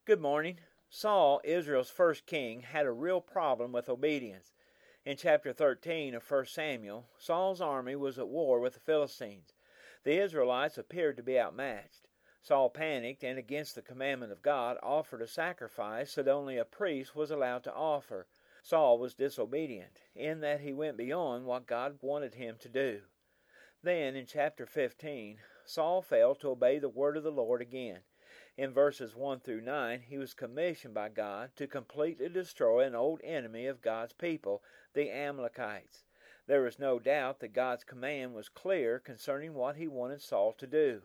Good morning. Saul, Israel's first king, had a real problem with obedience. In chapter 13 of 1 Samuel, Saul's army was at war with the Philistines. The Israelites appeared to be outmatched. Saul panicked and, against the commandment of God, offered a sacrifice that only a priest was allowed to offer. Saul was disobedient, in that he went beyond what God wanted him to do. Then, in chapter 15, Saul failed to obey the word of the Lord again. In verses 1 through 9, he was commissioned by God to completely destroy an old enemy of God's people, the Amalekites. There is no doubt that God's command was clear concerning what he wanted Saul to do.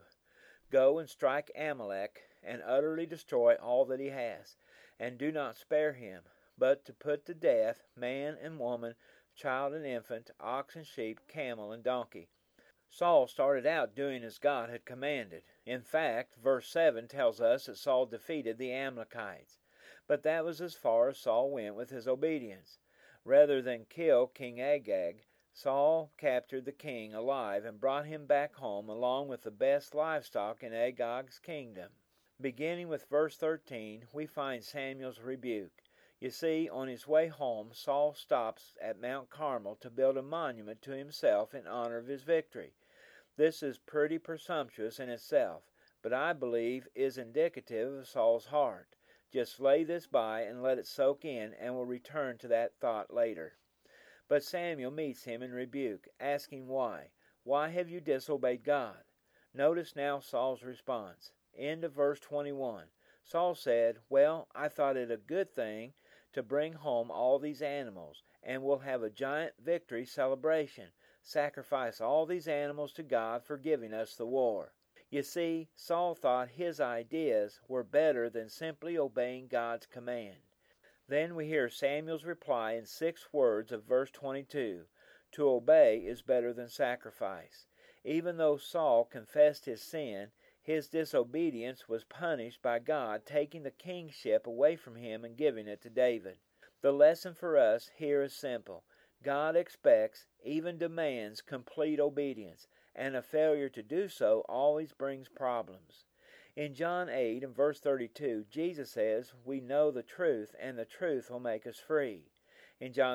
Go and strike Amalek, and utterly destroy all that he has, and do not spare him, but to put to death man and woman, child and infant, ox and sheep, camel and donkey. Saul started out doing as God had commanded. In fact, verse 7 tells us that Saul defeated the Amalekites. But that was as far as Saul went with his obedience. Rather than kill King Agag, Saul captured the king alive and brought him back home along with the best livestock in Agag's kingdom. Beginning with verse 13, we find Samuel's rebuke. You see, on his way home, Saul stops at Mount Carmel to build a monument to himself in honor of his victory. This is pretty presumptuous in itself, but I believe is indicative of Saul's heart. Just lay this by and let it soak in, and we'll return to that thought later. But Samuel meets him in rebuke, asking why. Why have you disobeyed God? Notice now Saul's response. End of verse 21. Saul said, Well, I thought it a good thing to bring home all these animals, and we'll have a giant victory celebration. Sacrifice all these animals to God for giving us the war. You see, Saul thought his ideas were better than simply obeying God's command. Then we hear Samuel's reply in 6 words of verse 22. To obey is better than sacrifice. Even though Saul confessed his sin, his disobedience was punished by God, taking the kingship away from him and giving it to David. The lesson for us here is simple. God expects, even demands, complete obedience, and a failure to do so always brings problems. In John 8 and verse 32, Jesus says, We know the truth, and the truth will make us free. In John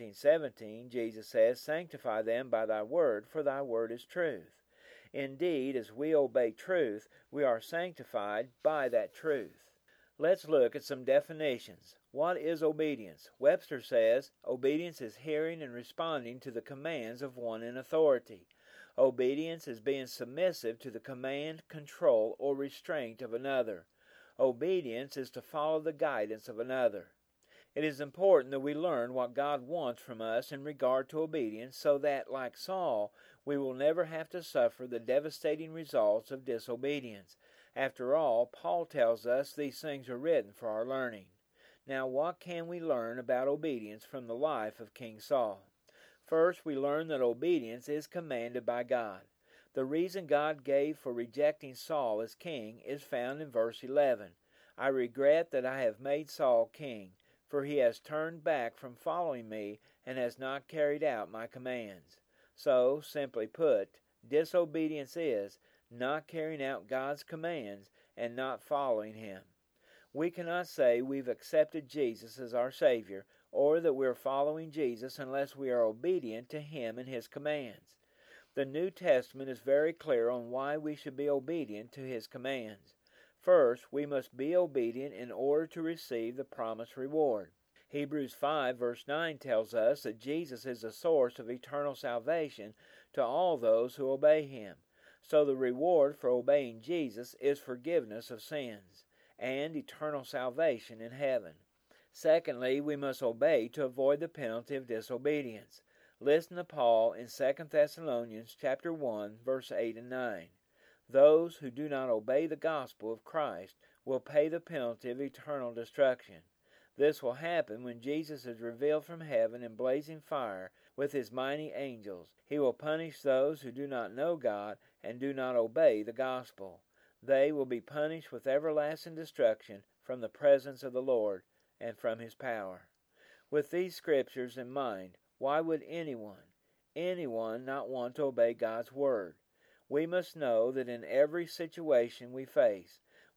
17:17, Jesus says, Sanctify them by thy word, for thy word is truth. Indeed, as we obey truth, we are sanctified by that truth. Let's look at some definitions. What is obedience? Webster says, obedience is hearing and responding to the commands of one in authority. Obedience is being submissive to the command, control, or restraint of another. Obedience is to follow the guidance of another. It is important that we learn what God wants from us in regard to obedience so that, like Saul, we will never have to suffer the devastating results of disobedience. After all, Paul tells us these things are written for our learning. Now, what can we learn about obedience from the life of King Saul? First, we learn that obedience is commanded by God. The reason God gave for rejecting Saul as king is found in verse 11. I regret that I have made Saul king, for he has turned back from following me and has not carried out my commands. So, simply put, disobedience is not carrying out God's commands and not following him. We cannot say we've accepted Jesus as our Savior or that we're following Jesus unless we are obedient to him and his commands. The New Testament is very clear on why we should be obedient to his commands. First, we must be obedient in order to receive the promised reward. Hebrews 5 verse 9 tells us that Jesus is the source of eternal salvation to all those who obey him. So the reward for obeying Jesus is forgiveness of sins and eternal salvation in heaven. Secondly, we must obey to avoid the penalty of disobedience. Listen to Paul in 2 Thessalonians chapter 1 verse 8 and 9. Those who do not obey the gospel of Christ will pay the penalty of eternal destruction. This will happen when Jesus is revealed from heaven in blazing fire with his mighty angels. He will punish those who do not know God and do not obey the gospel. They will be punished with everlasting destruction from the presence of the Lord and from his power. With these scriptures in mind, why would anyone not want to obey God's word? We must know that in every situation we face,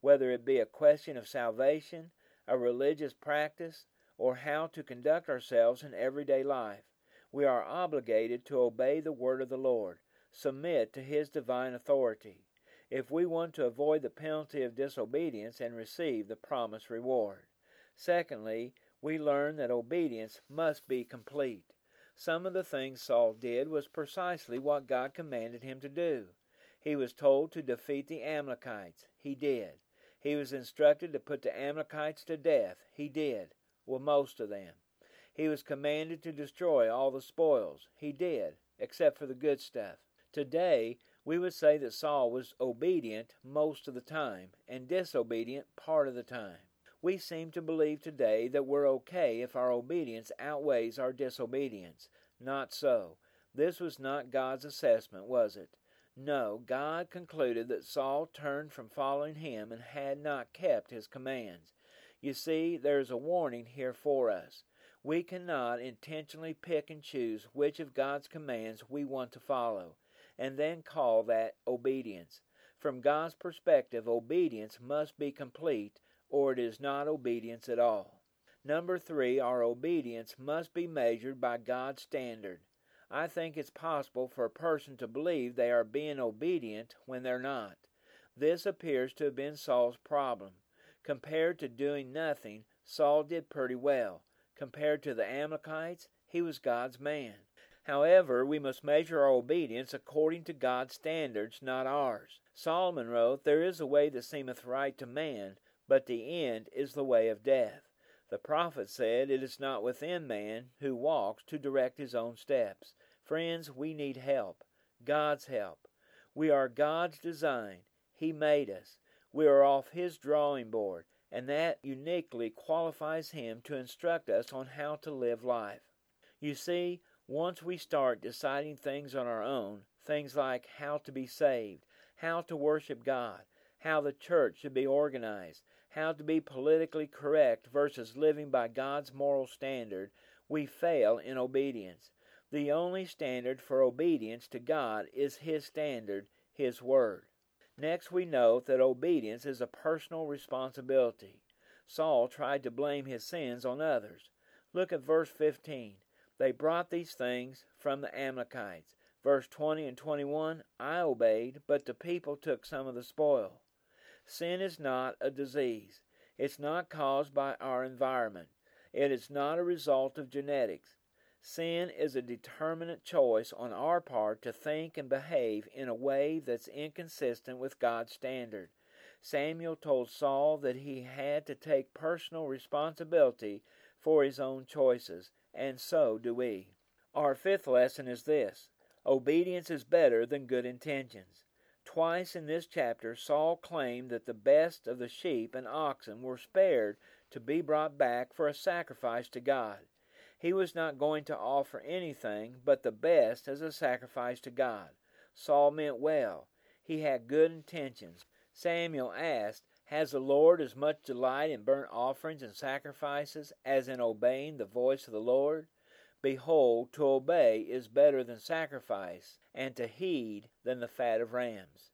whether it be a question of salvation, a religious practice, or how to conduct ourselves in everyday life. We are obligated to obey the word of the Lord, submit to His divine authority, if we want to avoid the penalty of disobedience and receive the promised reward. Secondly, we learn that obedience must be complete. Some of the things Saul did was precisely what God commanded him to do. He was told to defeat the Amalekites. He did. He was instructed to put the Amalekites to death. He did. Well, most of them. He was commanded to destroy all the spoils. He did, except for the good stuff. Today, we would say that Saul was obedient most of the time and disobedient part of the time. We seem to believe today that we're okay if our obedience outweighs our disobedience. Not so. This was not God's assessment, was it? No, God concluded that Saul turned from following Him and had not kept His commands. You see, there is a warning here for us. We cannot intentionally pick and choose which of God's commands we want to follow, and then call that obedience. From God's perspective, obedience must be complete, or it is not obedience at all. Number 3, our obedience must be measured by God's standard. I think it's possible for a person to believe they are being obedient when they're not. This appears to have been Saul's problem. Compared to doing nothing, Saul did pretty well. Compared to the Amalekites, he was God's man. However, we must measure our obedience according to God's standards, not ours. Solomon wrote, "There is a way that seemeth right to man, but the end is the way of death." The prophet said, "It is not within man who walks to direct his own steps." Friends, we need help, God's help. We are God's design. He made us. We are off His drawing board, and that uniquely qualifies Him to instruct us on how to live life. You see, once we start deciding things on our own, things like how to be saved, how to worship God, how the church should be organized, how to be politically correct versus living by God's moral standard, we fail in obedience. The only standard for obedience to God is His standard, His Word. Next, we note that obedience is a personal responsibility. Saul tried to blame his sins on others. Look at verse 15. They brought these things from the Amalekites. Verse 20 and 21, I obeyed, but the people took some of the spoil. Sin is not a disease. It's not caused by our environment. It is not a result of genetics. Sin is a determinate choice on our part to think and behave in a way that's inconsistent with God's standard. Samuel told Saul that he had to take personal responsibility for his own choices, and so do we. Our 5th lesson is this: obedience is better than good intentions. Twice in this chapter, Saul claimed that the best of the sheep and oxen were spared to be brought back for a sacrifice to God. He was not going to offer anything but the best as a sacrifice to God. Saul meant well. He had good intentions. Samuel asked, "Has the Lord as much delight in burnt offerings and sacrifices as in obeying the voice of the Lord? Behold, to obey is better than sacrifice, and to heed than the fat of rams."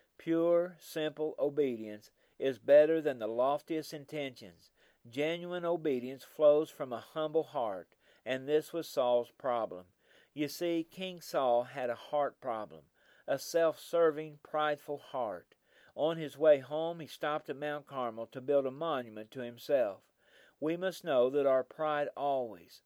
Pure, simple obedience is better than the loftiest intentions. Genuine obedience flows from a humble heart, and this was Saul's problem. You see, King Saul had a heart problem, a self-serving, prideful heart. On his way home, he stopped at Mount Carmel to build a monument to himself. We must know that our pride always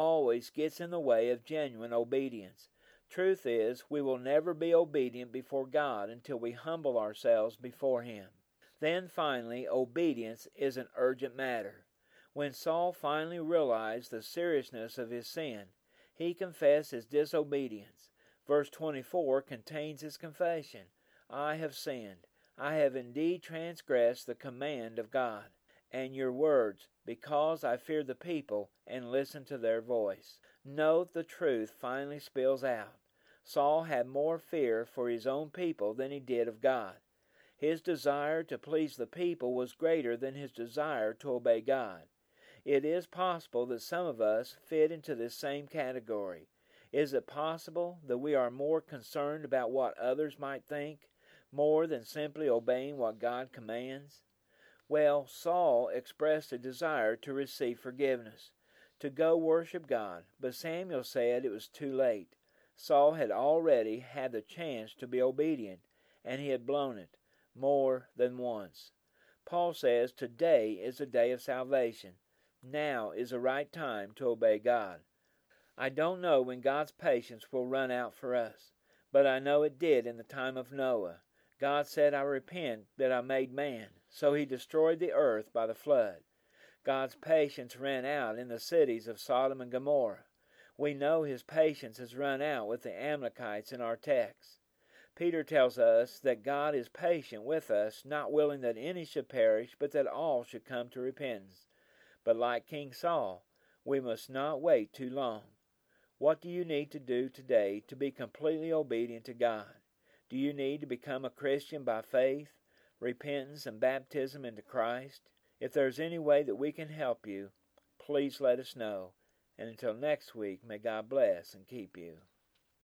gets in the way of genuine obedience. Truth is, we will never be obedient before God until we humble ourselves before Him. Then finally, obedience is an urgent matter. When Saul finally realized the seriousness of his sin, he confessed his disobedience. Verse 24 contains his confession. I have sinned. I have indeed transgressed the command of God, and your words, because I fear the people and listen to their voice. Note the truth finally spills out. Saul had more fear for his own people than he did of God. His desire to please the people was greater than his desire to obey God. It is possible that some of us fit into this same category. Is it possible that we are more concerned about what others might think, more than simply obeying what God commands? Well, Saul expressed a desire to receive forgiveness, to go worship God, but Samuel said it was too late. Saul had already had the chance to be obedient, and he had blown it more than once. Paul says today is the day of salvation. Now is the right time to obey God. I don't know when God's patience will run out for us, but I know it did in the time of Noah. God said, I repent that I made man. So he destroyed the earth by the flood. God's patience ran out in the cities of Sodom and Gomorrah. We know his patience has run out with the Amalekites in our text. Peter tells us that God is patient with us, not willing that any should perish, but that all should come to repentance. But like King Saul, we must not wait too long. What do you need to do today to be completely obedient to God? Do you need to become a Christian by faith, repentance, and baptism into Christ? If there's any way that we can help you, please let us know. And until next week, may God bless and keep you.